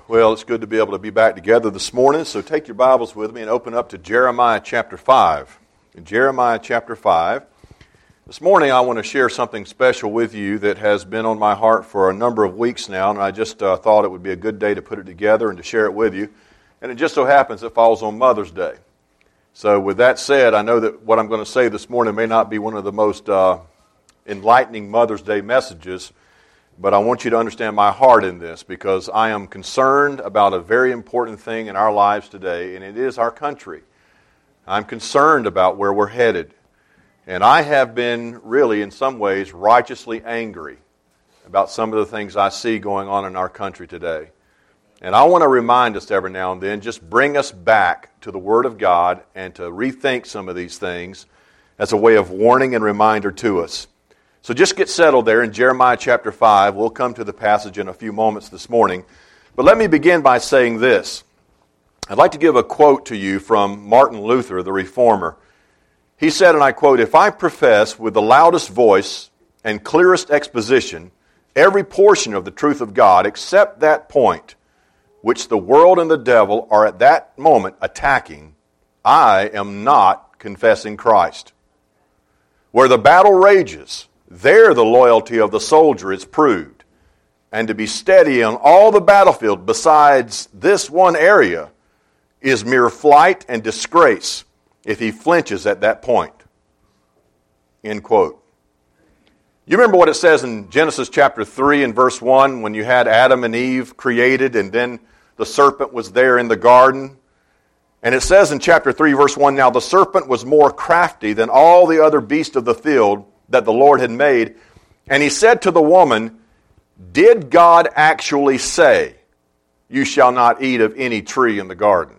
Well, it's good to be able to be back together this morning, so take your Bibles with me and open up to Jeremiah chapter 5. In Jeremiah chapter 5, this morning I want to share something special with you that has been on my heart for a number of weeks now, and I just thought it would be a good day to put it together and to share it with you. And it just so happens it falls on Mother's Day. So with that said, I know that what I'm going to say this morning may not be one of the most enlightening Mother's Day messages, but I want you to understand my heart in this because I am concerned about a very important thing in our lives today, and it is our country. I'm concerned about where we're headed. And I have been really, in some ways, righteously angry about some of the things I see going on in our country today. And I want to remind us every now and then, just bring us back to the Word of God and to rethink some of these things as a way of warning and reminder to us. So just get settled there in Jeremiah chapter 5. We'll come to the passage in a few moments this morning. But let me begin by saying this. I'd like to give a quote to you from Martin Luther, the Reformer. He said, and I quote, "If I profess with the loudest voice and clearest exposition every portion of the truth of God except that point which the world and the devil are at that moment attacking, I am not confessing Christ. Where the battle rages, there the loyalty of the soldier is proved, and to be steady on all the battlefield besides this one area is mere flight and disgrace if he flinches at that point." End quote. You remember what it says in Genesis chapter 3 and verse 1 when you had Adam and Eve created and then the serpent was there in the garden? And it says in chapter 3 verse 1, "Now the serpent was more crafty than all the other beasts of the field that the Lord had made. And he said to the woman, 'Did God actually say, you shall not eat of any tree in the garden?'"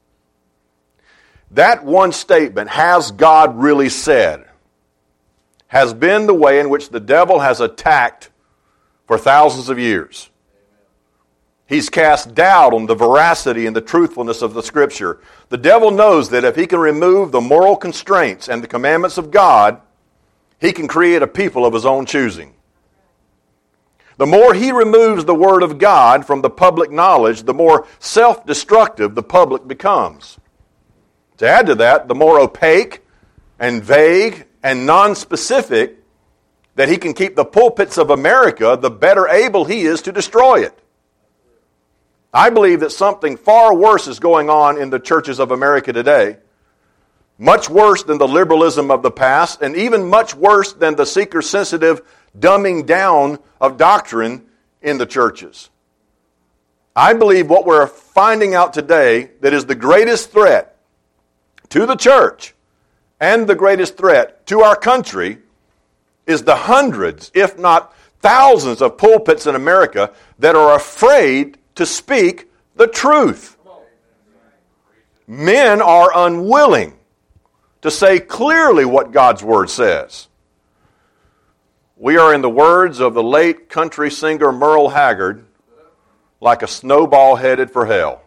That one statement, "Has God really said?" has been the way in which the devil has attacked for thousands of years. He's cast doubt on the veracity and the truthfulness of the Scripture. The devil knows that if he can remove the moral constraints and the commandments of God, he can create a people of his own choosing. The more he removes the Word of God from the public knowledge, the more self-destructive the public becomes. To add to that, the more opaque and vague and non-specific that he can keep the pulpits of America, the better able he is to destroy it. I believe that something far worse is going on in the churches of America today. Much worse than the liberalism of the past, and even much worse than the seeker-sensitive dumbing down of doctrine in the churches. I believe what we're finding out today that is the greatest threat to the church and the greatest threat to our country is the hundreds, if not thousands, of pulpits in America that are afraid to speak the truth. Men are unwilling to say clearly what God's Word says. We are, in the words of the late country singer Merle Haggard, like a snowball headed for hell.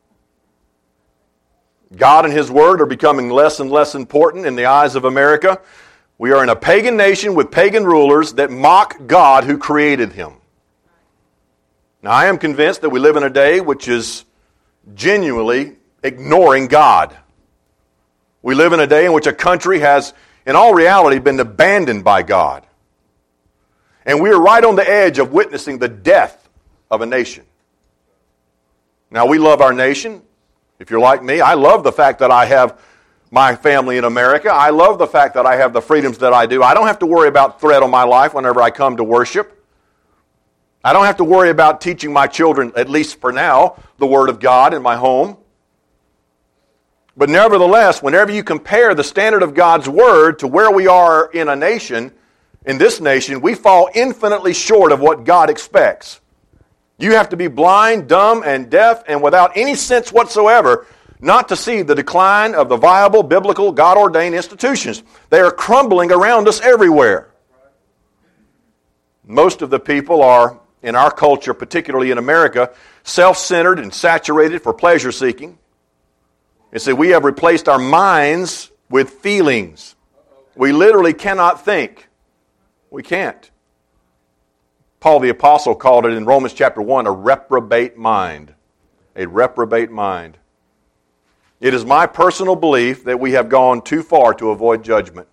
God and His Word are becoming less and less important in the eyes of America. We are in a pagan nation with pagan rulers that mock God who created Him. Now, I am convinced that we live in a day which is genuinely ignoring God. We live in a day in which a country has, in all reality, been abandoned by God. And we are right on the edge of witnessing the death of a nation. Now, we love our nation. If you're like me, I love the fact that I have my family in America. I love the fact that I have the freedoms that I do. I don't have to worry about threat on my life whenever I come to worship. I don't have to worry about teaching my children, at least for now, the Word of God in my home. But nevertheless, whenever you compare the standard of God's Word to where we are in a nation, in this nation, we fall infinitely short of what God expects. You have to be blind, dumb, and deaf, and without any sense whatsoever not to see the decline of the viable, biblical, God-ordained institutions. They are crumbling around us everywhere. Most of the people are, in our culture, particularly in America, self-centered and saturated for pleasure-seeking. You see, we have replaced our minds with feelings. We literally cannot think. We can't. Paul the Apostle called it in Romans chapter 1 a reprobate mind. a reprobate mind. It is my personal belief that we have gone too far to avoid judgment.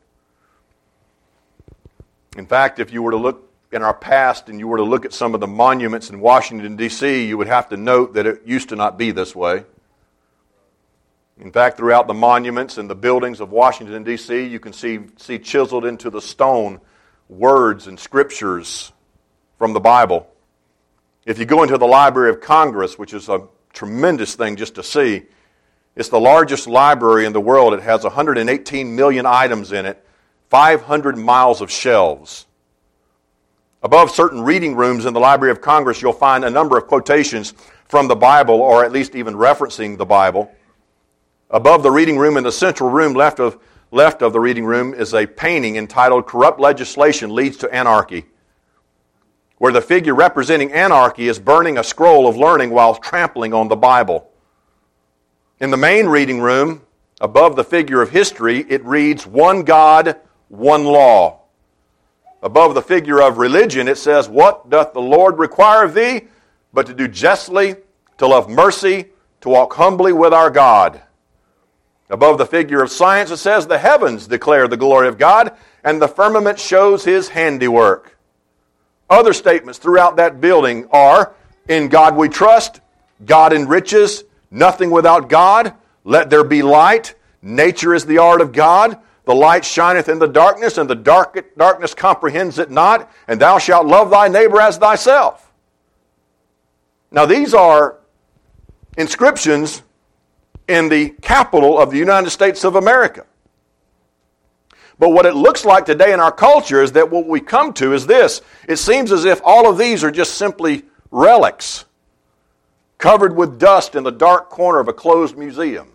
In fact, if you were to look in our past and you were to look at some of the monuments in Washington, D.C., you would have to note that it used to not be this way. In fact, throughout the monuments and the buildings of Washington, D.C., you can see chiseled into the stone words and scriptures from the Bible. If you go into the Library of Congress, which is a tremendous thing just to see, it's the largest library in the world. It has 118 million items in it, 500 miles of shelves. Above certain reading rooms in the Library of Congress, you'll find a number of quotations from the Bible, or at least even referencing the Bible. Above the reading room in the central room, left of the reading room, is a painting entitled "Corrupt Legislation Leads to Anarchy," where the figure representing anarchy is burning a scroll of learning while trampling on the Bible. In the main reading room, above the figure of history, it reads, "One God, one law." Above the figure of religion, it says, "What doth the Lord require of thee, but to do justly, to love mercy, to walk humbly with our God." Above the figure of science, it says, "The heavens declare the glory of God, and the firmament shows His handiwork." Other statements throughout that building are, "In God we trust," "God enriches," "Nothing without God," "Let there be light," "Nature is the art of God," "The light shineth in the darkness, and the darkness comprehends it not," and "Thou shalt love thy neighbor as thyself." Now these are inscriptions in the capital of the United States of America. But what it looks like today in our culture is that what we come to is this. It seems as if all of these are just simply relics, covered with dust in the dark corner of a closed museum.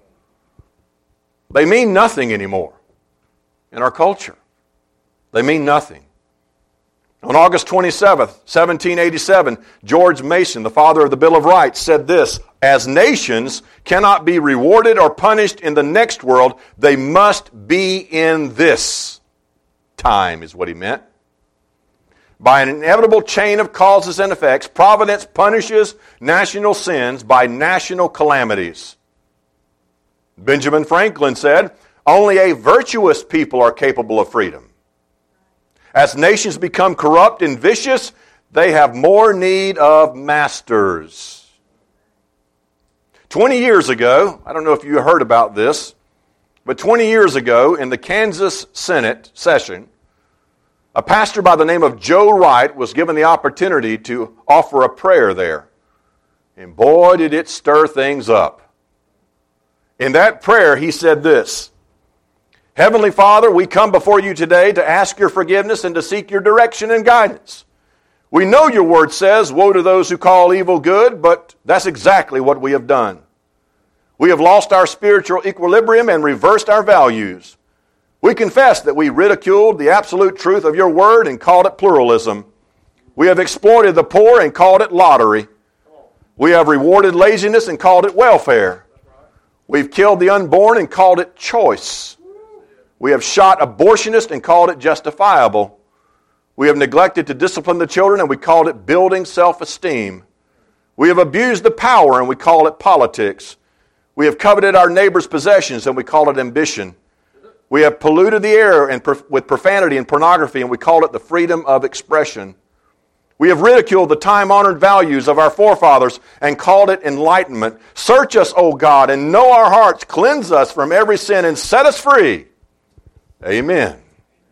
They mean nothing anymore in our culture. They mean nothing. On August 27th, 1787, George Mason, the father of the Bill of Rights, said this: "As nations cannot be rewarded or punished in the next world, they must be in this time," is what he meant. By an inevitable chain of causes and effects, providence punishes national sins by national calamities. Benjamin Franklin said, "Only a virtuous people are capable of freedom. As nations become corrupt and vicious, they have more need of masters." 20 years ago, I don't know if you heard about this, but 20 years ago in the Kansas Senate session, a pastor by the name of Joe Wright was given the opportunity to offer a prayer there. And boy, did it stir things up. In that prayer, he said this: "Heavenly Father, we come before you today to ask your forgiveness and to seek your direction and guidance. We know your word says, 'Woe to those who call evil good,' but that's exactly what we have done. We have lost our spiritual equilibrium and reversed our values. We confess that we ridiculed the absolute truth of your word and called it pluralism. We have exploited the poor and called it lottery. We have rewarded laziness and called it welfare. We've killed the unborn and called it choice. We have shot abortionists and called it justifiable. We have neglected to discipline the children and we called it building self-esteem. We have abused the power and we call it politics. We have coveted our neighbor's possessions and we call it ambition. We have polluted the air with profanity and pornography and we call it the freedom of expression. We have ridiculed the time-honored values of our forefathers and called it enlightenment. Search us, O God, and know our hearts. Cleanse us from every sin and set us free." Amen.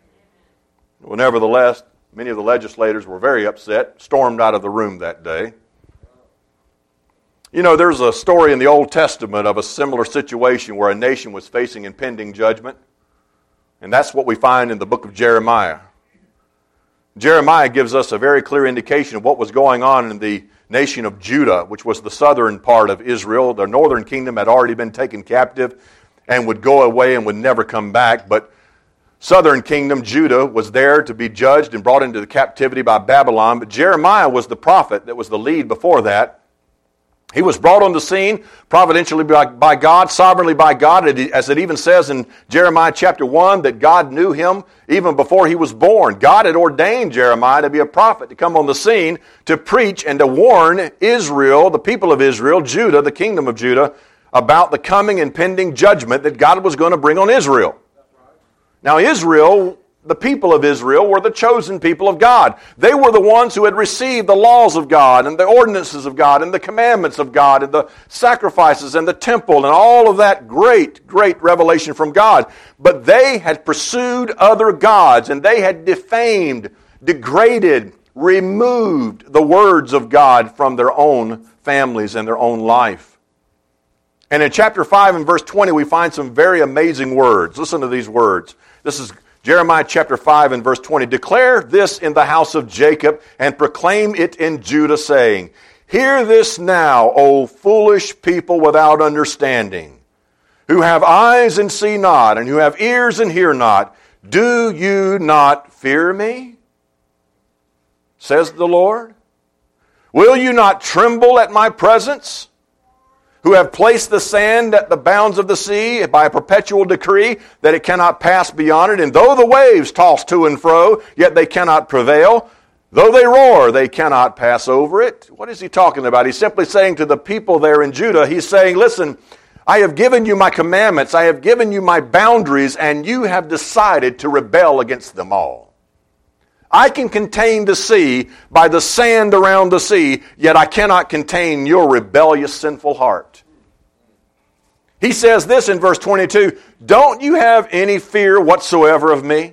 Well, nevertheless, many of the legislators were very upset, stormed out of the room that day. You know, there's a story in the Old Testament of a similar situation where a nation was facing impending judgment. And that's what we find in the book of Jeremiah. Jeremiah gives us a very clear indication of what was going on in the nation of Judah, which was the southern part of Israel. The northern kingdom had already been taken captive and would go away and would never come back. But southern kingdom, Judah, was there to be judged and brought into the captivity by Babylon. But Jeremiah was the prophet that was the lead before that. He was brought on the scene providentially by God, sovereignly by God, as it even says in Jeremiah chapter 1 that God knew him even before he was born. God had ordained Jeremiah to be a prophet, to come on the scene, to preach and to warn Israel, the people of Israel, Judah, the kingdom of Judah, about the coming and pending judgment that God was going to bring on Israel. Now Israel, the people of Israel, were the chosen people of God. They were the ones who had received the laws of God and the ordinances of God and the commandments of God and the sacrifices and the temple and all of that great, great revelation from God. But they had pursued other gods, and they had defamed, degraded, removed the words of God from their own families and their own life. And in chapter 5 and verse 20, we find some very amazing words. Listen to these words. This is Jeremiah chapter 5 and verse 20. Declare this in the house of Jacob and proclaim it in Judah, saying, Hear this now, O foolish people without understanding, who have eyes and see not, and who have ears and hear not. Do you not fear me? Says the Lord. Will you not tremble at my presence? Who have placed the sand at the bounds of the sea by a perpetual decree that it cannot pass beyond it. And though the waves toss to and fro, yet they cannot prevail. Though they roar, they cannot pass over it. What is he talking about? He's simply saying to the people there in Judah, he's saying, listen, I have given you my commandments, I have given you my boundaries, and you have decided to rebel against them all. I can contain the sea by the sand around the sea, yet I cannot contain your rebellious, sinful heart. He says this in verse 22, Don't you have any fear whatsoever of me?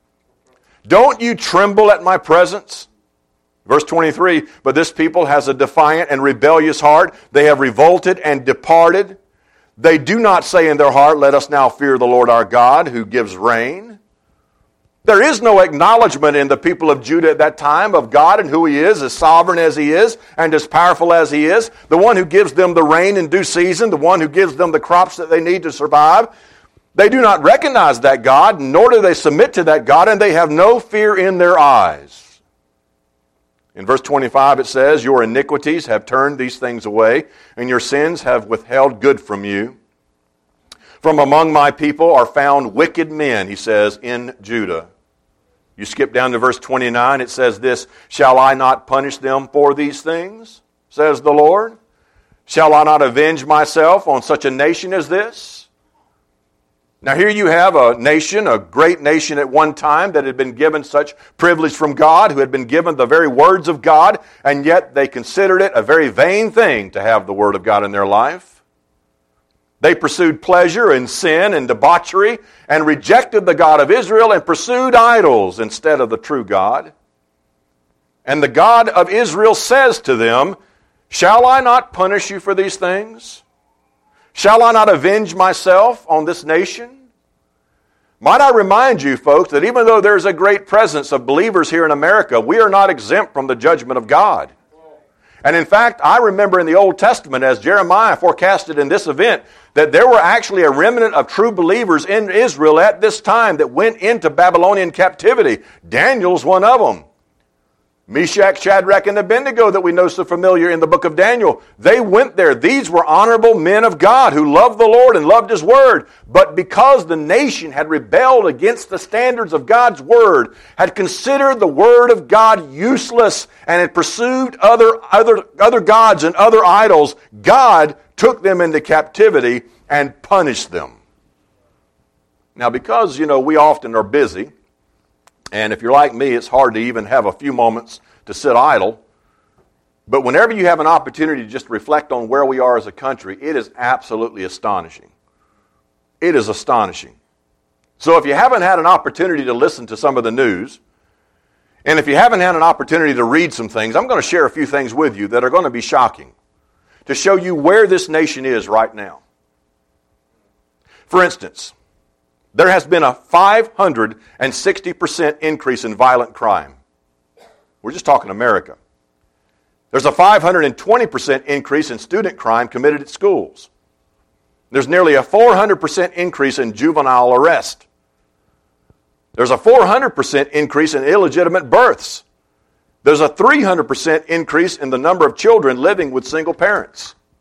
Don't you tremble at my presence? Verse 23, But this people has a defiant and rebellious heart. They have revolted and departed. They do not say in their heart, Let us now fear the Lord our God, who gives rain. There is no acknowledgement in the people of Judah at that time of God and who He is, as sovereign as He is and as powerful as He is, the one who gives them the rain in due season, the one who gives them the crops that they need to survive. They do not recognize that God, nor do they submit to that God, and they have no fear in their eyes. In verse 25 it says, Your iniquities have turned these things away, and your sins have withheld good from you. From among my people are found wicked men, he says, in Judah. You skip down to verse 29, it says this, Shall I not punish them for these things, says the Lord? Shall I not avenge myself on such a nation as this? Now here you have a nation, a great nation at one time that had been given such privilege from God, who had been given the very words of God, and yet they considered it a very vain thing to have the Word of God in their life. They pursued pleasure and sin and debauchery and rejected the God of Israel and pursued idols instead of the true God. And the God of Israel says to them, Shall I not punish you for these things? Shall I not avenge myself on this nation? Might I remind you, folks, that even though there's a great presence of believers here in America, we are not exempt from the judgment of God. And in fact, I remember in the Old Testament, as Jeremiah forecasted in this event, that there were actually a remnant of true believers in Israel at this time that went into Babylonian captivity. Daniel's one of them. Meshach, Shadrach, and Abednego that we know so familiar in the book of Daniel, they went there. These were honorable men of God who loved the Lord and loved His Word. But because the nation had rebelled against the standards of God's Word, had considered the Word of God useless, and had pursued other gods and other idols, God took them into captivity and punished them. Now because, we often are busy, and if you're like me, it's hard to even have a few moments to sit idle. But whenever you have an opportunity to just reflect on where we are as a country, it is absolutely astonishing. It is astonishing. So if you haven't had an opportunity to listen to some of the news, and if you haven't had an opportunity to read some things, I'm going to share a few things with you that are going to be shocking to show you where this nation is right now. For instance, there has been a 560% increase in violent crime. We're just talking America. There's a 520% increase in student crime committed at schools. There's nearly a 400% increase in juvenile arrest. There's a 400% increase in illegitimate births. There's a 300% increase in the number of children living with single parents.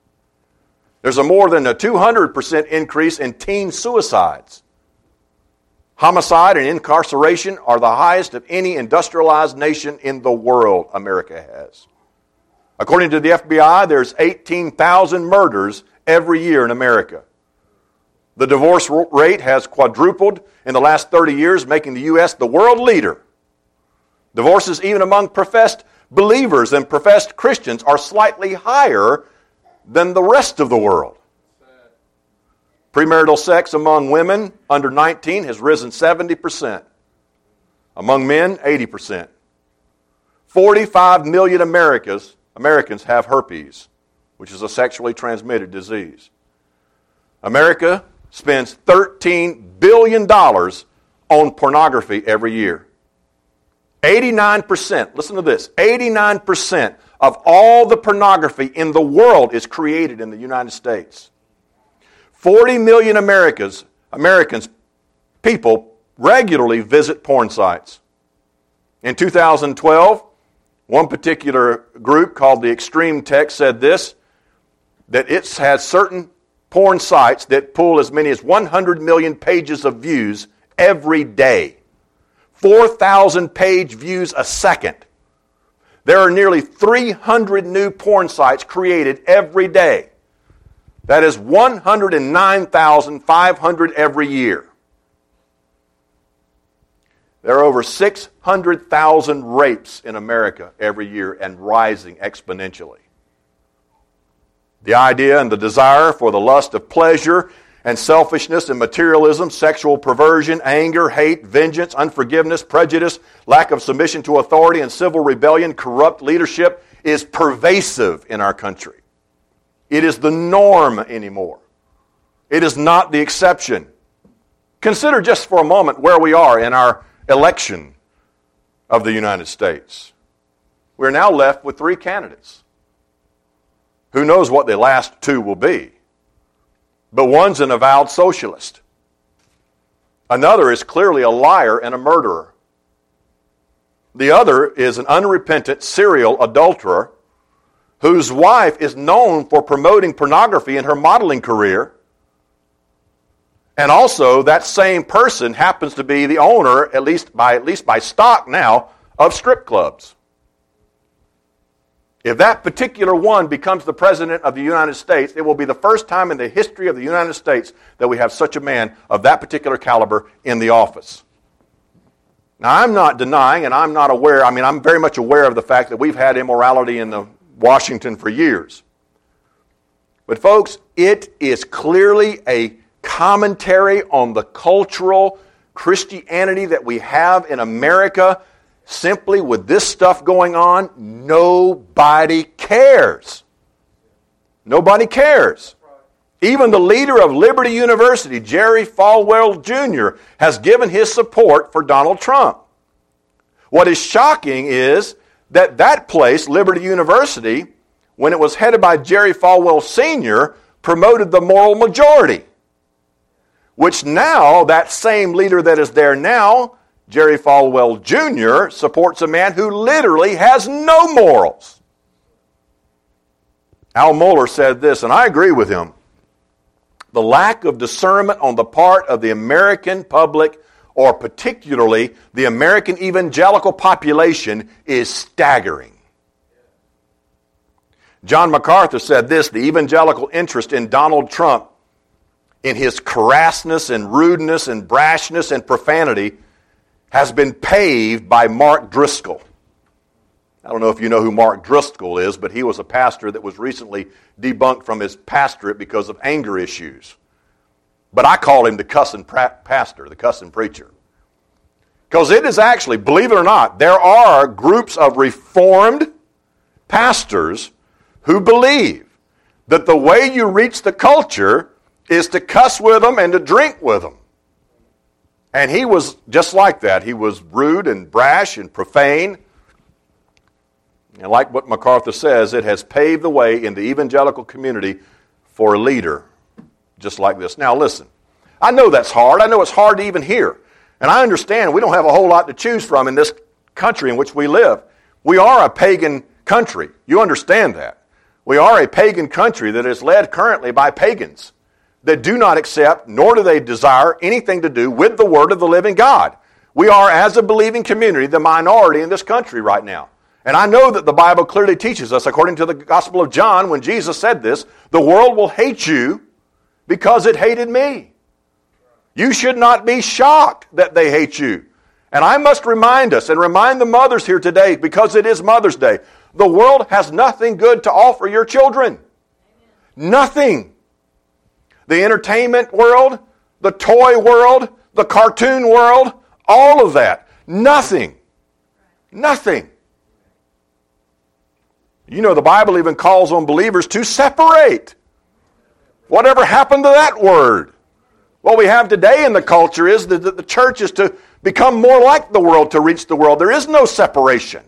There's a more than a 200% increase in teen suicides. Homicide and incarceration are the highest of any industrialized nation in the world America has. According to the FBI, there's 18,000 murders every year in America. The divorce rate has quadrupled in the last 30 years, making the U.S. the world leader. Divorces, even among professed believers and professed Christians, are slightly higher than the rest of the world. Premarital sex among women under 19 has risen 70%. Among men, 80%. 45 million Americans have herpes, which is a sexually transmitted disease. America spends $13 billion on pornography every year. 89%, listen to this, 89% of all the pornography in the world is created in the United States. 40 million Americans, people regularly visit porn sites. In 2012, one particular group called the Extreme Tech said this, that it has certain porn sites that pull as many as 100 million pages of views every day. 4,000 page views a second. There are nearly 300 new porn sites created every day. That is 109,500 every year. There are over 600,000 rapes in America every year and rising exponentially. The idea and the desire for the lust of pleasure and selfishness and materialism, sexual perversion, anger, hate, vengeance, unforgiveness, prejudice, lack of submission to authority, and civil rebellion, corrupt leadership is pervasive in our country. It is the norm anymore. It is not the exception. Consider just for a moment where we are in our election of the United States. We're now left with 3 candidates. Who knows what the last 2 will be? But one's an avowed socialist. Another is clearly a liar and a murderer. The other is an unrepentant serial adulterer whose wife is known for promoting pornography in her modeling career. And also, that same person happens to be the owner, at least by stock now, of strip clubs. If that particular one becomes the president of the United States, it will be the first time in the history of the United States that we have such a man of that particular caliber in the office. Now, I'm not denying, and I'm not aware, I'm very much aware of the fact that we've had immorality in Washington for years. But folks, it is clearly a commentary on the cultural Christianity that we have in America. Simply with this stuff going on, nobody cares. Nobody cares. Even the leader of Liberty University, Jerry Falwell Jr., has given his support for Donald Trump. What is shocking is that place, Liberty University, when it was headed by Jerry Falwell Sr., promoted the moral majority, which now that same leader that is there now, Jerry Falwell Jr., supports a man who literally has no morals. Al Mohler said this, and I agree with him. The lack of discernment on the part of the American public, or particularly the American evangelical population, is staggering. John MacArthur said this, the evangelical interest in Donald Trump, in his crassness and rudeness and brashness and profanity, has been paved by Mark Driscoll. I don't know if you know who Mark Driscoll is, but he was a pastor that was recently debunked from his pastorate because of anger issues. But I call him the cussing pastor, the cussing preacher. Because it is actually, believe it or not, there are groups of reformed pastors who believe that the way you reach the culture is to cuss with them and to drink with them. And he was just like that. He was rude and brash and profane. And like what MacArthur says, it has paved the way in the evangelical community for a leader just like this. Now listen, I know that's hard. I know it's hard to even hear. And I understand we don't have a whole lot to choose from in this country in which we live. We are a pagan country. You understand that. We are a pagan country that is led currently by pagans that do not accept, nor do they desire anything to do with the Word of the living God. We are, as a believing community, the minority in this country right now. And I know that the Bible clearly teaches us, according to the Gospel of John, when Jesus said this, the world will hate you because it hated me. You should not be shocked that they hate you. And I must remind us, and remind the mothers here today, because it is Mother's Day, the world has nothing good to offer your children. Nothing. The entertainment world, the toy world, the cartoon world, all of that. Nothing. Nothing. You know, the Bible even calls on believers to separate. Whatever happened to that word? What we have today in the culture is that the church is to become more like the world to reach the world. There is no separation.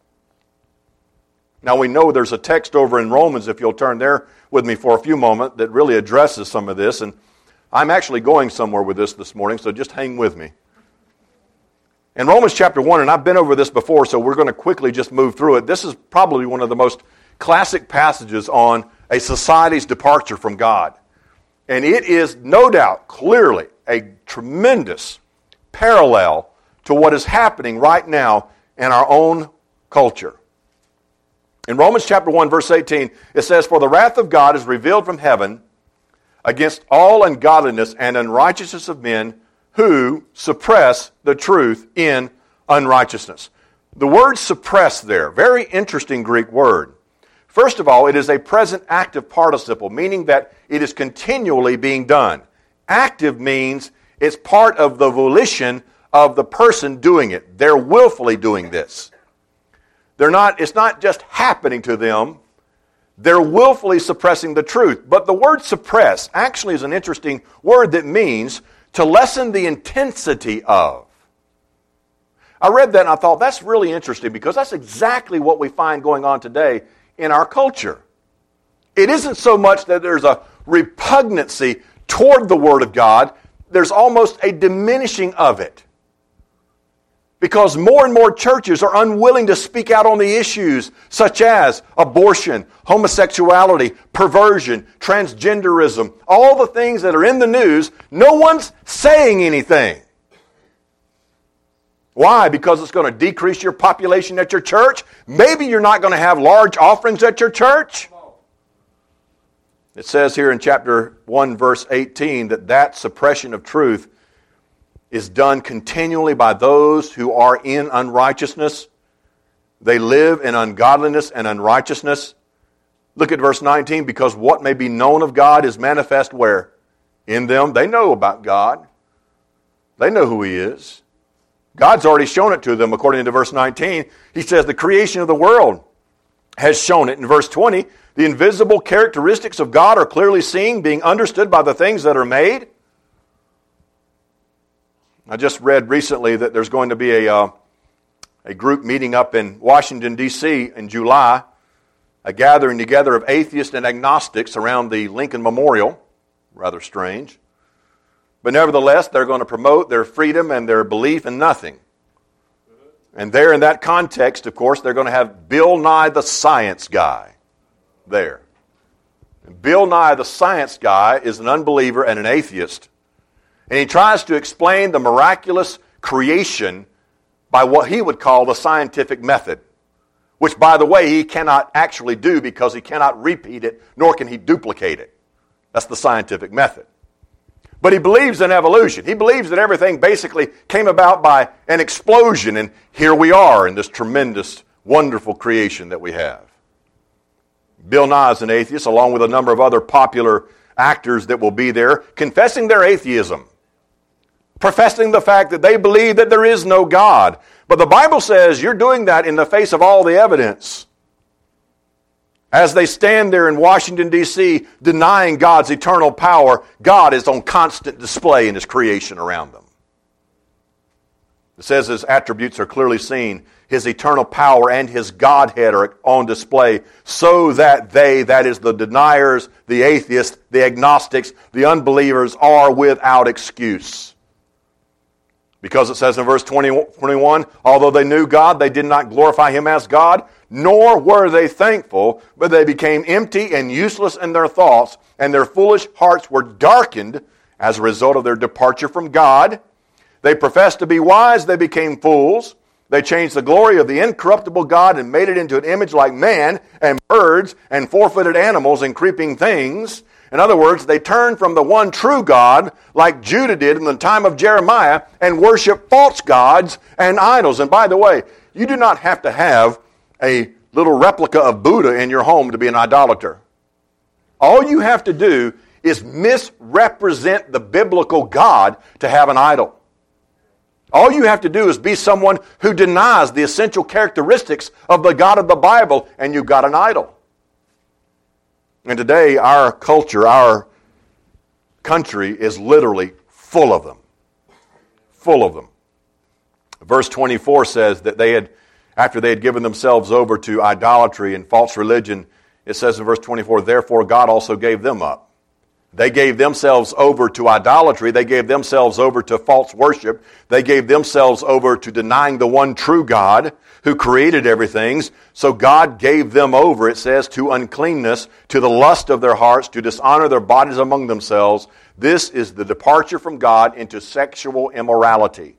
Now we know there's a text over in Romans, if you'll turn there with me for a few moments, that really addresses some of this. And I'm actually going somewhere with this morning, so just hang with me. In Romans chapter 1, and I've been over this before, so we're going to quickly just move through it. This is probably one of the most classic passages on a society's departure from God. And it is no doubt, clearly, a tremendous parallel to what is happening right now in our own culture. In Romans chapter 1, verse 18, it says, "For the wrath of God is revealed from heaven against all ungodliness and unrighteousness of men who suppress the truth in unrighteousness." The word suppress there, very interesting Greek word. First of all, it is a present active participle, meaning that it is continually being done. Active means it's part of the volition of the person doing it. They're willfully doing this. It's not just happening to them. They're willfully suppressing the truth. But the word suppress actually is an interesting word that means to lessen the intensity of. I read that and I thought, that's really interesting because that's exactly what we find going on today in our culture. It isn't so much that there's a repugnancy toward the Word of God, there's almost a diminishing of it. Because more and more churches are unwilling to speak out on the issues such as abortion, homosexuality, perversion, transgenderism, all the things that are in the news. No one's saying anything. Why? Because it's going to decrease your population at your church? Maybe you're not going to have large offerings at your church? It says here in chapter 1, verse 18, that suppression of truth is done continually by those who are in unrighteousness. They live in ungodliness and unrighteousness. Look at verse 19, because what may be known of God is manifest where? In them. They know about God. They know who He is. God's already shown it to them according to verse 19. He says the creation of the world has shown it. In verse 20, the invisible characteristics of God are clearly seen, being understood by the things that are made. I just read recently that there's going to be a group meeting up in Washington, D.C. in July, a gathering together of atheists and agnostics around the Lincoln Memorial. Rather strange. But nevertheless, they're going to promote their freedom and their belief in nothing. And there in that context, of course, they're going to have Bill Nye the Science Guy there. And Bill Nye the Science Guy is an unbeliever and an atheist. And he tries to explain the miraculous creation by what he would call the scientific method, which, by the way, he cannot actually do because he cannot repeat it, nor can he duplicate it. That's the scientific method. But he believes in evolution. He believes that everything basically came about by an explosion, and here we are in this tremendous, wonderful creation that we have. Bill Nye is an atheist, along with a number of other popular actors that will be there, confessing their atheism, professing the fact that they believe that there is no God. But the Bible says you're doing that in the face of all the evidence. As they stand there in Washington, D.C., denying God's eternal power, God is on constant display in His creation around them. It says His attributes are clearly seen. His eternal power and His Godhead are on display so that they, that is the deniers, the atheists, the agnostics, the unbelievers, are without excuse. Because it says in verse 21, although they knew God, they did not glorify Him as God, nor were they thankful, but they became empty and useless in their thoughts, and their foolish hearts were darkened as a result of their departure from God. They professed to be wise, they became fools. They changed the glory of the incorruptible God and made it into an image like man and birds and four-footed animals and creeping things. In other words, they turned from the one true God, like Judah did in the time of Jeremiah, and worshiped false gods and idols. And by the way, you do not have to have a little replica of Buddha in your home to be an idolater. All you have to do is misrepresent the biblical God to have an idol. All you have to do is be someone who denies the essential characteristics of the God of the Bible, and you've got an idol. And today, our culture, our country is literally full of them. Full of them. Verse 24 says that after they had given themselves over to idolatry and false religion, it says in verse 24, therefore God also gave them up. They gave themselves over to idolatry. They gave themselves over to false worship. They gave themselves over to denying the one true God who created everything. So God gave them over, it says, to uncleanness, to the lust of their hearts, to dishonor their bodies among themselves. This is the departure from God into sexual immorality.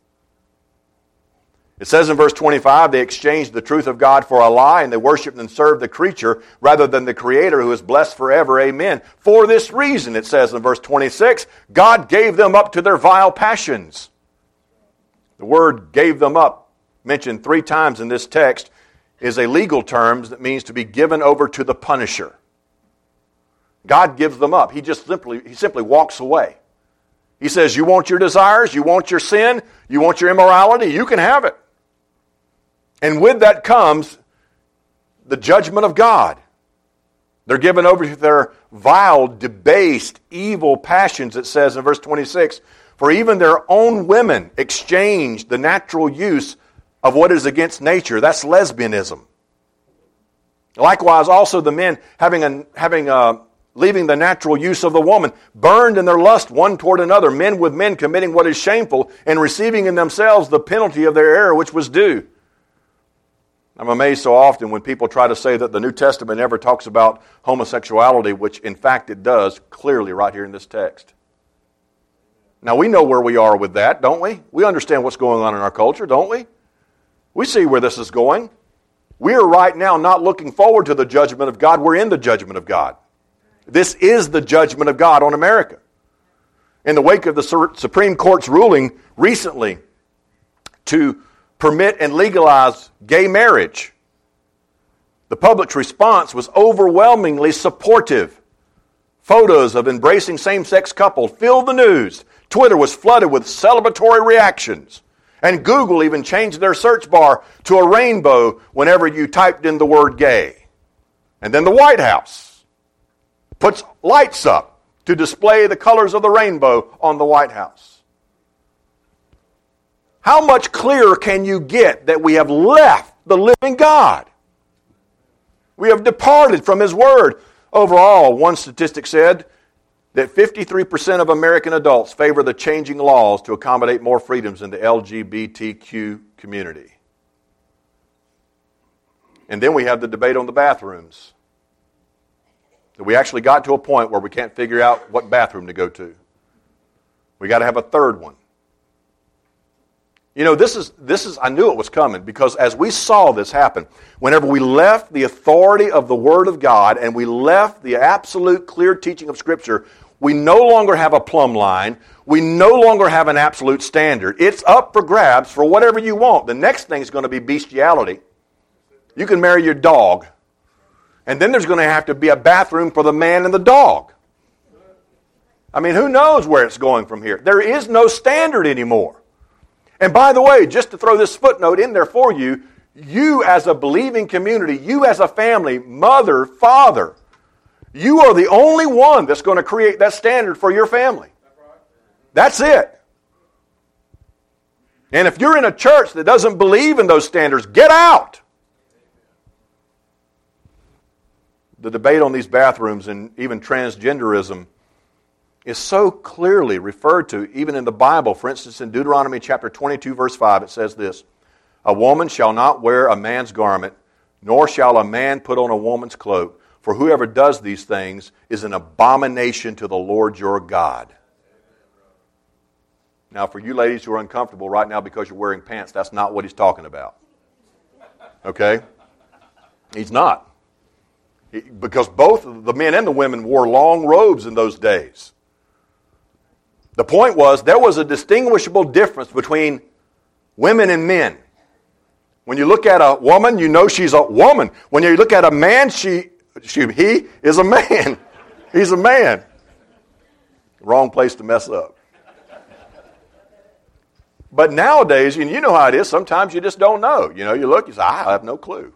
It says in verse 25, they exchanged the truth of God for a lie, and they worshiped and served the creature rather than the Creator, who is blessed forever. Amen. For this reason, it says in verse 26, God gave them up to their vile passions. The word gave them up, mentioned 3 times in this text, is a legal term that means to be given over to the punisher. God gives them up. He simply walks away. He says, you want your desires, you want your sin, you want your immorality, you can have it. And with that comes the judgment of God. They're given over to their vile, debased, evil passions, it says in verse 26. For even their own women exchanged the natural use of what is against nature. That's lesbianism. Likewise, also the men leaving the natural use of the woman, burned in their lust one toward another, men with men committing what is shameful, and receiving in themselves the penalty of their error which was due. I'm amazed so often when people try to say that the New Testament never talks about homosexuality, which in fact it does clearly right here in this text. Now we know where we are with that, don't we? We understand what's going on in our culture, don't we? We see where this is going. We are right now not looking forward to the judgment of God. We're in the judgment of God. This is the judgment of God on America. In the wake of the Supreme Court's ruling recently to permit and legalize gay marriage, the public's response was overwhelmingly supportive. Photos of embracing same-sex couples filled the news. Twitter was flooded with celebratory reactions. And Google even changed their search bar to a rainbow whenever you typed in the word gay. And then the White House puts lights up to display the colors of the rainbow on the White House. How much clearer can you get that we have left the living God? We have departed from His Word. Overall, one statistic said that 53% of American adults favor the changing laws to accommodate more freedoms in the LGBTQ community. And then we have the debate on the bathrooms. We actually got to a point where we can't figure out what bathroom to go to. We got to have a third one. You know, this is I knew it was coming, because as we saw this happen, whenever we left the authority of the Word of God and we left the absolute clear teaching of Scripture, we no longer have a plumb line. We no longer have an absolute standard. It's up for grabs for whatever you want. The next thing is going to be bestiality. You can marry your dog. And then there's going to have to be a bathroom for the man and the dog. I mean, who knows where it's going from here? There is no standard anymore. And by the way, just to throw this footnote in there for you, you as a believing community, you as a family, mother, father, you are the only one that's going to create that standard for your family. That's it. And if you're in a church that doesn't believe in those standards, get out. The debate on these bathrooms and even transgenderism is so clearly referred to even in the Bible. For instance, in Deuteronomy chapter 22, verse 5, it says this: a woman shall not wear a man's garment, nor shall a man put on a woman's cloak, for whoever does these things is an abomination to the Lord your God. Now, for you ladies who are uncomfortable right now because you're wearing pants, that's not what he's talking about. Okay? He's not. Because both the men and the women wore long robes in those days. The point was, there was a distinguishable difference between women and men. When you look at a woman, you know she's a woman. When you look at a man, he is a man. He's a man. Wrong place to mess up. But nowadays, and you know how it is, sometimes you just don't know. You know, you look, you say, I have no clue.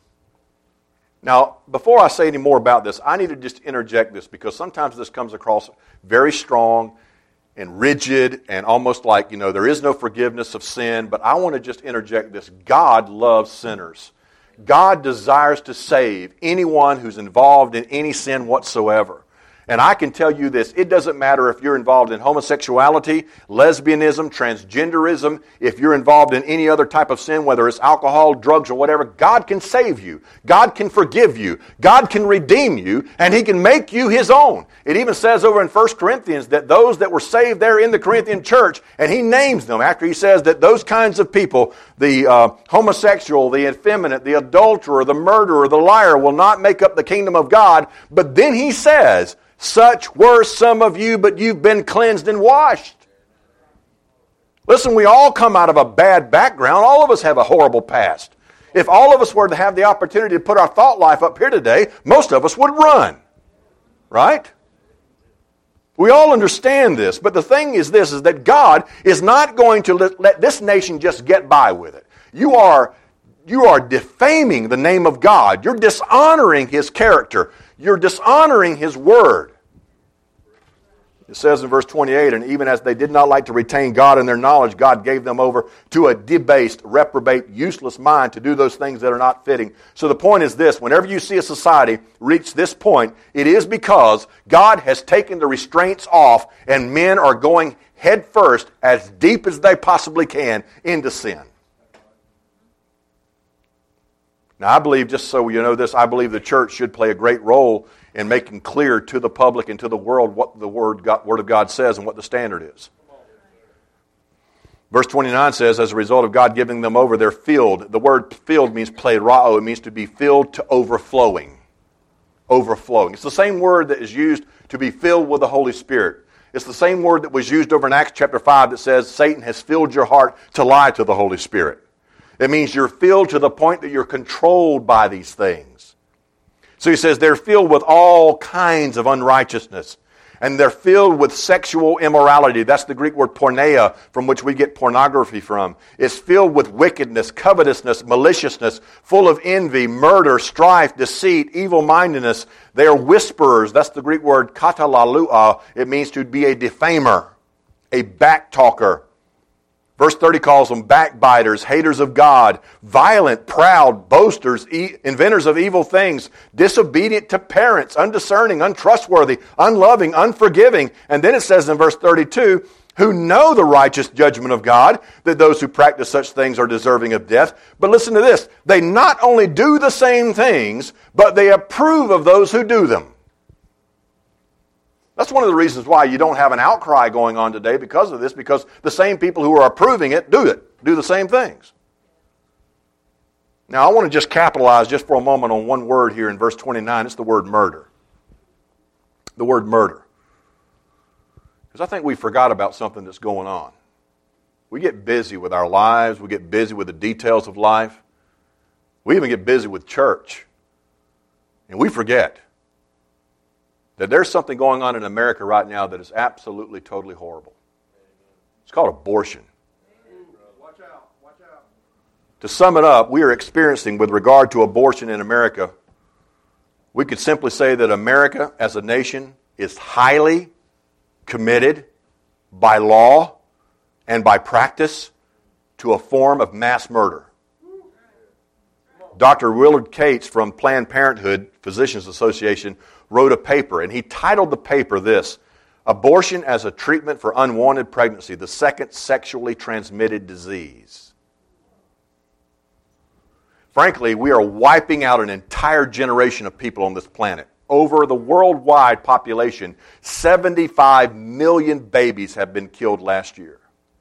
Now, before I say any more about this, I need to just interject this because sometimes this comes across very strong and rigid and almost like, you know, there is no forgiveness of sin. But I want to just interject this. God loves sinners. God desires to save anyone who's involved in any sin whatsoever. And I can tell you this, it doesn't matter if you're involved in homosexuality, lesbianism, transgenderism, if you're involved in any other type of sin, whether it's alcohol, drugs, or whatever, God can save you. God can forgive you. God can redeem you, and He can make you His own. It even says over in 1 Corinthians that those that were saved there in the Corinthian church, and He names them after He says that those kinds of people, the homosexual, the effeminate, the adulterer, the murderer, the liar, will not make up the kingdom of God. But then He says, such were some of you, but you've been cleansed and washed. Listen, we all come out of a bad background. All of us have a horrible past. If all of us were to have the opportunity to put our thought life up here today, most of us would run. Right? We all understand this. But the thing is this, is that God is not going to let this nation just get by with it. You are defaming the name of God. You're dishonoring His character. You're dishonoring His word. It says in verse 28, and even as they did not like to retain God in their knowledge, God gave them over to a debased, reprobate, useless mind to do those things that are not fitting. So the point is this, whenever you see a society reach this point, it is because God has taken the restraints off and men are going head first, as deep as they possibly can, into sin. Now, I believe, just so you know this, I believe the church should play a great role in making clear to the public and to the world what the Word of God says and what the standard is. Verse 29 says, as a result of God giving them over, they're filled. The word filled means plerao. It means to be filled to overflowing. Overflowing. It's the same word that is used to be filled with the Holy Spirit. It's the same word that was used over in Acts chapter 5 that says, Satan has filled your heart to lie to the Holy Spirit. It means you're filled to the point that you're controlled by these things. So he says they're filled with all kinds of unrighteousness. And they're filled with sexual immorality. That's the Greek word porneia, from which we get pornography from. It's filled with wickedness, covetousness, maliciousness, full of envy, murder, strife, deceit, evil-mindedness. They are whisperers. That's the Greek word katalalua. It means to be a defamer, a backtalker. Verse 30 calls them backbiters, haters of God, violent, proud, boasters, inventors of evil things, disobedient to parents, undiscerning, untrustworthy, unloving, unforgiving. And then it says in verse 32, who know the righteous judgment of God, that those who practice such things are deserving of death. But listen to this, they not only do the same things, but they approve of those who do them. That's one of the reasons why you don't have an outcry going on today because of this, because the same people who are approving it, do the same things. Now, I want to just capitalize just for a moment on one word here in verse 29. It's the word murder. The word murder. Because I think we forgot about something that's going on. We get busy with our lives. We get busy with the details of life. We even get busy with church. And we forget that there's something going on in America right now that is absolutely, totally horrible. It's called abortion. Watch out. To sum it up, we are experiencing, with regard to abortion in America, we could simply say that America as a nation is highly committed by law and by practice to a form of mass murder. Dr. Willard Cates from Planned Parenthood Physicians Association wrote a paper, and he titled the paper this, Abortion as a Treatment for Unwanted Pregnancy, the Second Sexually Transmitted Disease. frankly, we are wiping out an entire generation of people on this planet. Over the worldwide population, 75 million babies have been killed last year.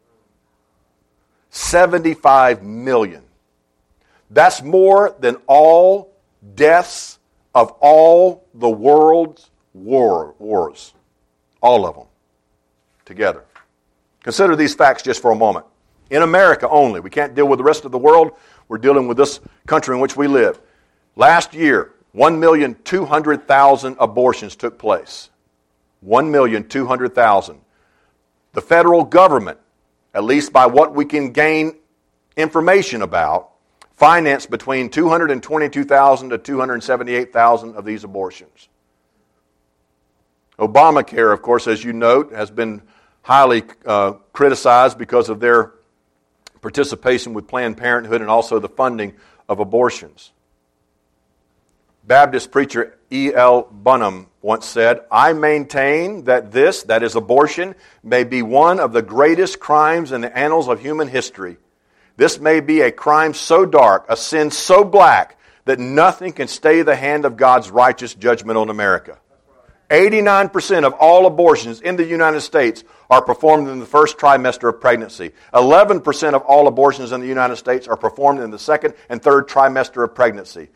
75 million. That's more than all deaths of all the world's wars. All of them. Together. Consider these facts just for a moment. In America only, we can't deal with the rest of the world. We're dealing with this country in which we live. Last year, 1,200,000 abortions took place. 1,200,000. The federal government, at least by what we can gain information about, financed between 222,000 to 278,000 of these abortions. Obamacare, of course, as you note, has been highly criticized because of their participation with Planned Parenthood and also the funding of abortions. Baptist preacher E.L. Bunham once said, "I maintain that this, that is abortion, may be one of the greatest crimes in the annals of human history. This may be a crime so dark, a sin so black, that nothing can stay the hand of God's righteous judgment on America." 89% of all abortions in the United States are performed in the first trimester of pregnancy. 11% of all abortions in the United States are performed in the second and third trimester of pregnancy.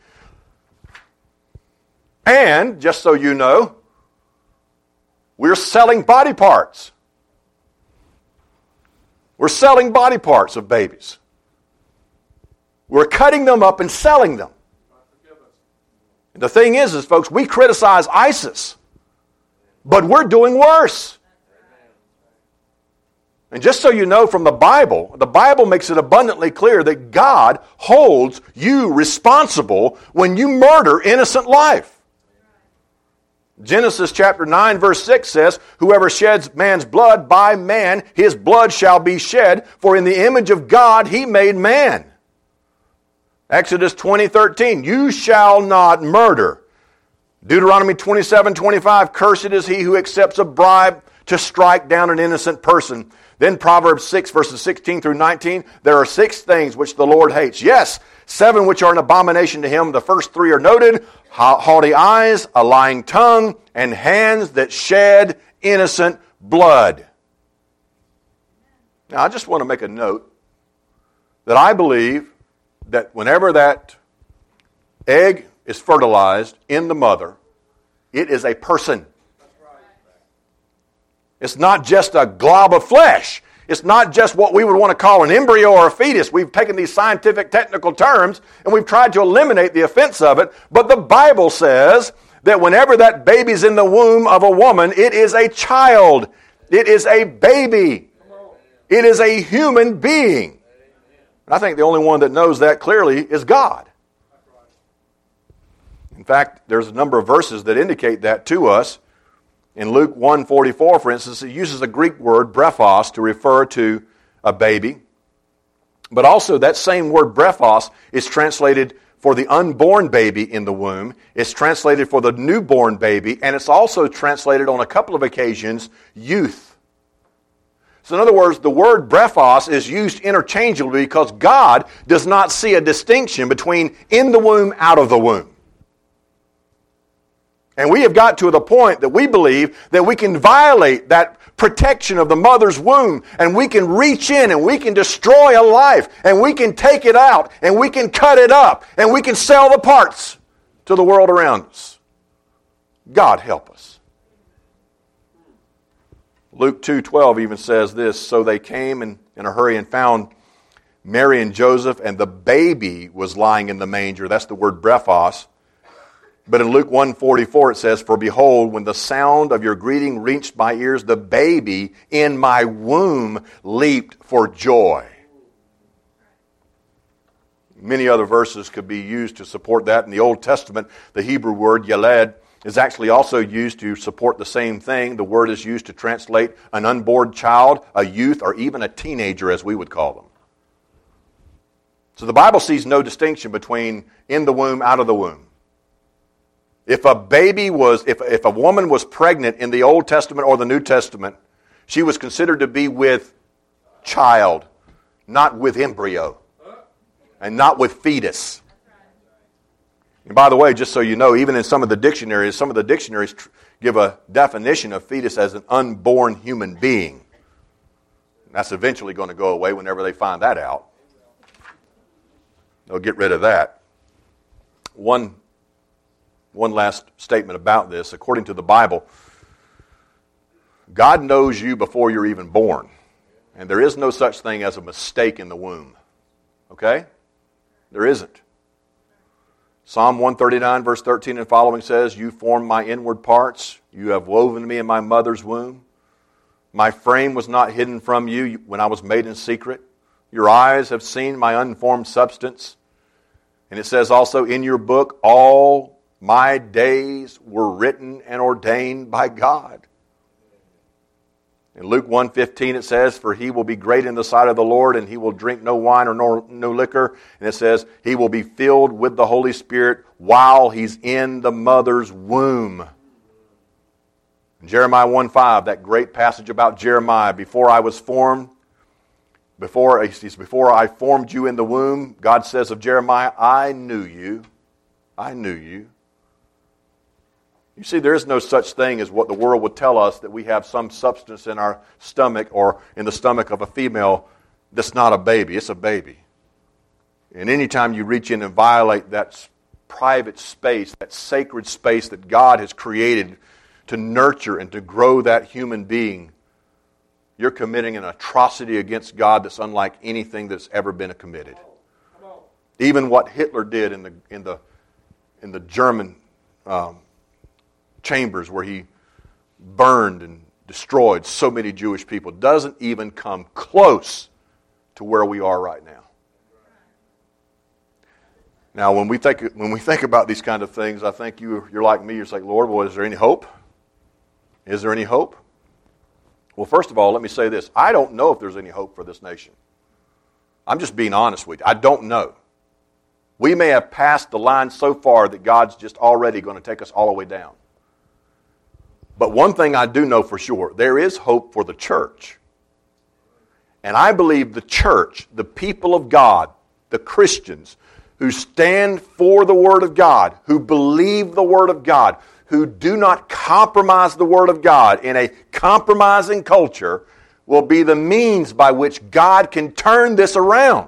And, just so you know, we're selling body parts. We're selling body parts of babies. We're cutting them up and selling them. And the thing is, folks, we criticize ISIS, but we're doing worse. And just so you know from the Bible makes it abundantly clear that God holds you responsible when you murder innocent life. Genesis chapter 9 verse 6 says, "Whoever sheds man's blood, by man his blood shall be shed, for in the image of God he made man." Exodus 20:13, "You shall not murder." Deuteronomy 27:25, "Cursed is he who accepts a bribe to strike down an innocent person." Then Proverbs 6 verses 16 through 19, "There are 6 things which the Lord hates. Yes, 7 which are an abomination to him. The first 3 are noted: haughty eyes, a lying tongue, and hands that shed innocent blood." Now, I just want to make a note that I believe that whenever that egg is fertilized in the mother, it is a person. It's not just a glob of flesh. It's not just what we would want to call an embryo or a fetus. We've taken these scientific technical terms and we've tried to eliminate the offense of it. But the Bible says that whenever that baby's in the womb of a woman, it is a child. It is a baby. It is a human being. And I think the only one that knows that clearly is God. In fact, there's a number of verses that indicate that to us. In Luke 1:44, for instance, it uses a Greek word, brephos, to refer to a baby. But also that same word, brephos, is translated for the unborn baby in the womb. It's translated for the newborn baby, and it's also translated on a couple of occasions, youth. So in other words, the word brephos is used interchangeably because God does not see a distinction between in the womb, out of the womb. And we have got to the point that we believe that we can violate that protection of the mother's womb, and we can reach in and we can destroy a life, and we can take it out, and we can cut it up, and we can sell the parts to the world around us. God help us. Luke 2:12 even says this, "So they came in a hurry and found Mary and Joseph, and the baby was lying in the manger." That's the word brephos. But in Luke 1:44 it says, "For behold, when the sound of your greeting reached my ears, the baby in my womb leaped for joy." Many other verses could be used to support that. In the Old Testament, the Hebrew word yeled is actually also used to support the same thing. The word is used to translate an unborn child, a youth, or even a teenager, as we would call them. So the Bible sees no distinction between in the womb, out of the womb. If a woman was pregnant in the Old Testament or the New Testament, she was considered to be with child, not with embryo, and not with fetus. And by the way, just so you know, even in some of the dictionaries give a definition of fetus as an unborn human being. That's eventually going to go away whenever they find that out. They'll get rid of that. One last statement about this. According to the Bible, God knows you before you're even born. And there is no such thing as a mistake in the womb. Okay? There isn't. Psalm 139, verse 13 and following says, "You formed my inward parts. You have woven me in my mother's womb. My frame was not hidden from you when I was made in secret. Your eyes have seen my unformed substance." And it says also, "In your book all my days were written and ordained by God." In Luke 1:15 it says, "For he will be great in the sight of the Lord, and he will drink no wine or no liquor." And it says, "He will be filled with the Holy Spirit while he's in the mother's womb." In Jeremiah 1:5, that great passage about Jeremiah, before I formed you in the womb, God says of Jeremiah, "I knew you. I knew you." You see, there is no such thing as what the world would tell us, that we have some substance in our stomach or in the stomach of a female that's not a baby. It's a baby. And anytime you reach in and violate that private space, that sacred space that God has created to nurture and to grow that human being, you're committing an atrocity against God that's unlike anything that's ever been committed. Even what Hitler did in the German chambers, where he burned and destroyed so many Jewish people, doesn't even come close to where we are right now. Now, when we think about these kind of things, I think you're like me. You're like, "Lord, well, is there any hope? Is there any hope?" Well, first of all, let me say this. I don't know if there's any hope for this nation. I'm just being honest with you. I don't know. We may have passed the line so far that God's just already going to take us all the way down. But one thing I do know for sure, there is hope for the church. And I believe the church, the people of God, the Christians, who stand for the Word of God, who believe the Word of God, who do not compromise the Word of God in a compromising culture, will be the means by which God can turn this around.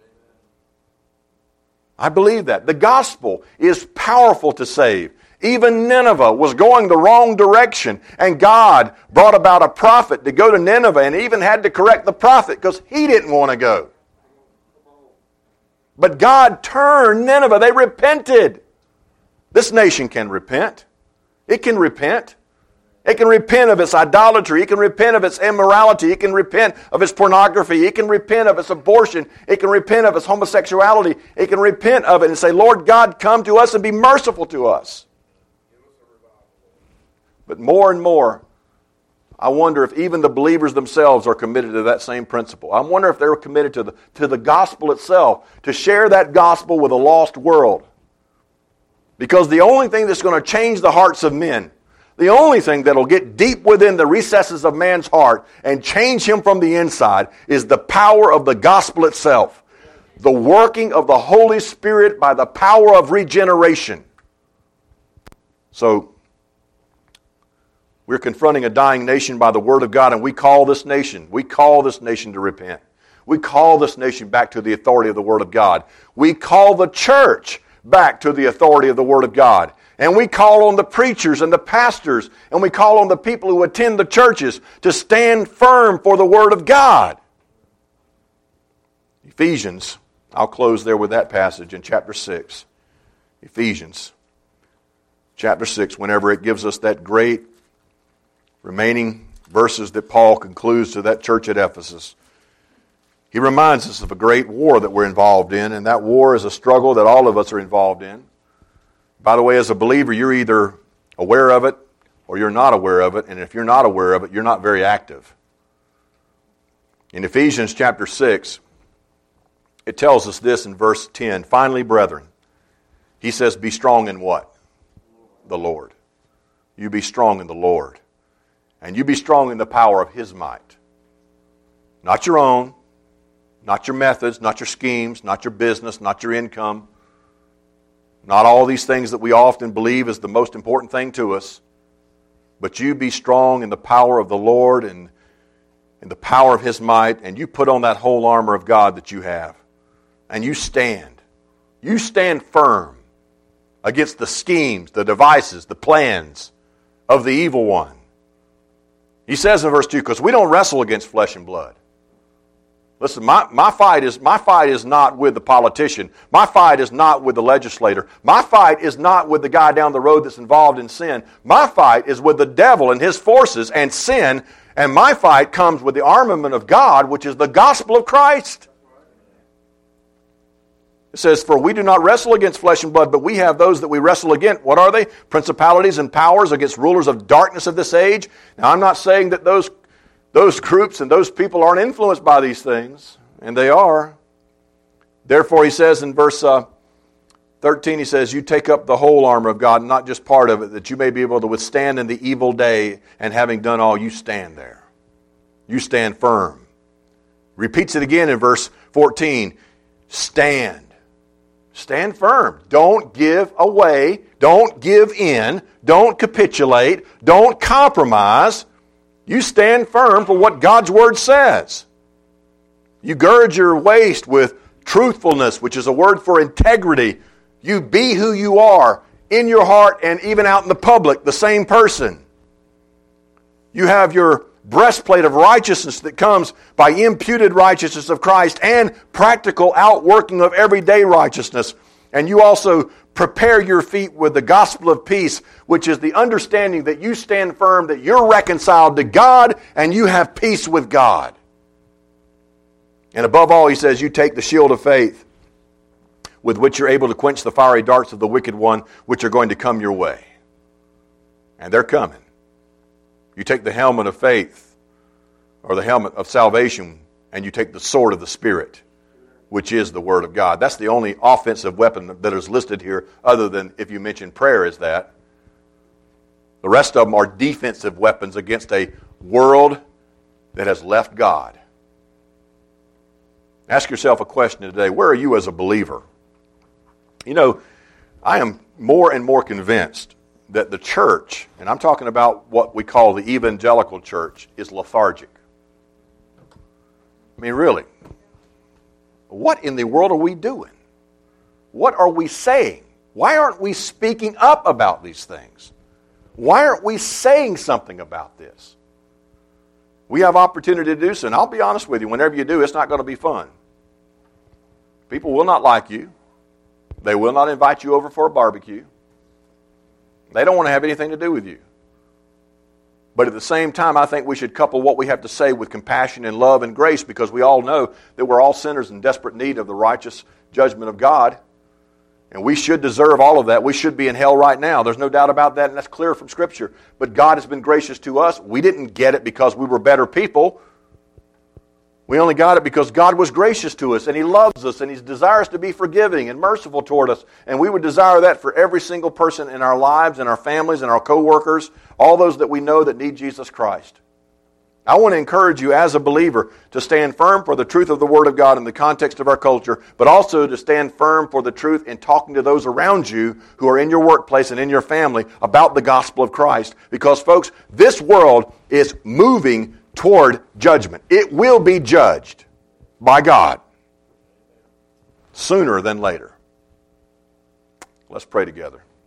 I believe that. The gospel is powerful to save. Even Nineveh was going the wrong direction, and God brought about a prophet to go to Nineveh, and even had to correct the prophet because he didn't want to go. But God turned Nineveh. They repented. This nation can repent. It can repent. It can repent of its idolatry. It can repent of its immorality. It can repent of its pornography. It can repent of its abortion. It can repent of its homosexuality. It can repent of it and say, "Lord God, come to us and be merciful to us." But more and more, I wonder if even the believers themselves are committed to that same principle. I wonder if they're committed to the gospel itself, to share that gospel with a lost world. Because the only thing that's going to change the hearts of men, the only thing that will get deep within the recesses of man's heart and change him from the inside, is the power of the gospel itself. The working of the Holy Spirit by the power of regeneration. So, we're confronting a dying nation by the Word of God, and we call this nation to repent. We call this nation back to the authority of the Word of God. We call the church back to the authority of the Word of God. And we call on the preachers and the pastors, and we call on the people who attend the churches to stand firm for the Word of God. Ephesians, I'll close there with that passage in chapter 6. Ephesians chapter 6, whenever it gives us that great remaining verses that Paul concludes to that church at Ephesus. He reminds us of a great war that we're involved in, and that war is a struggle that all of us are involved in. By the way, as a believer, you're either aware of it or you're not aware of it, and if you're not aware of it, you're not very active. In Ephesians chapter 6, it tells us this in verse 10, "Finally, brethren," he says, "be strong in" what? The Lord. You be strong in the Lord. And you be strong in the power of His might. Not your own, not your methods, not your schemes, not your business, not your income. Not all these things that we often believe is the most important thing to us. But you be strong in the power of the Lord and in the power of His might, and you put on that whole armor of God that you have. And you stand. You stand firm against the schemes, the devices, the plans of the evil one. He says in verse 2, because we don't wrestle against flesh and blood. Listen, my fight is not with the politician. My fight is not with the legislator. My fight is not with the guy down the road that's involved in sin. My fight is with the devil and his forces and sin, and my fight comes with the armament of God, which is the gospel of Christ. It says, for we do not wrestle against flesh and blood, but we have those that we wrestle against. What are they? Principalities and powers against rulers of darkness of this age. Now, I'm not saying that those groups and those people aren't influenced by these things, and they are. Therefore, he says in verse 13, he says, you take up the whole armor of God, not just part of it, that you may be able to withstand in the evil day, and having done all, you stand there. You stand firm. Repeats it again in verse 14. Stand. Stand firm. Don't give away. Don't give in. Don't capitulate. Don't compromise. You stand firm for what God's Word says. You gird your waist with truthfulness, which is a word for integrity. You be who you are in your heart and even out in the public, the same person. You have your breastplate of righteousness that comes by imputed righteousness of Christ and practical outworking of everyday righteousness. And you also prepare your feet with the gospel of peace, which is the understanding that you stand firm, that you're reconciled to God and you have peace with God. And above all, he says, you take the shield of faith with which you're able to quench the fiery darts of the wicked one, which are going to come your way. And they're coming. You take the helmet of faith, or the helmet of salvation, and you take the sword of the Spirit, which is the Word of God. That's the only offensive weapon that is listed here, other than if you mention prayer is that. The rest of them are defensive weapons against a world that has left God. Ask yourself a question today. Where are you as a believer? You know, I am more and more convinced that the church, and I'm talking about what we call the evangelical church, is lethargic. I mean, really. What in the world are we doing? What are we saying? Why aren't we speaking up about these things? Why aren't we saying something about this? We have opportunity to do so, and I'll be honest with you, whenever you do, it's not going to be fun. People will not like you. They will not invite you over for a barbecue. They don't want to have anything to do with you. But at the same time, I think we should couple what we have to say with compassion and love and grace, because we all know that we're all sinners in desperate need of the righteous judgment of God. And we should deserve all of that. We should be in hell right now. There's no doubt about that, and that's clear from Scripture. But God has been gracious to us. We didn't get it because we were better people. We only got it because God was gracious to us, and He loves us, and He desires to be forgiving and merciful toward us. And we would desire that for every single person in our lives, and our families, and our co-workers, all those that we know that need Jesus Christ. I want to encourage you as a believer to stand firm for the truth of the Word of God in the context of our culture, but also to stand firm for the truth in talking to those around you who are in your workplace and in your family about the gospel of Christ. Because, folks, this world is moving toward judgment. It will be judged by God sooner than later. Let's pray together.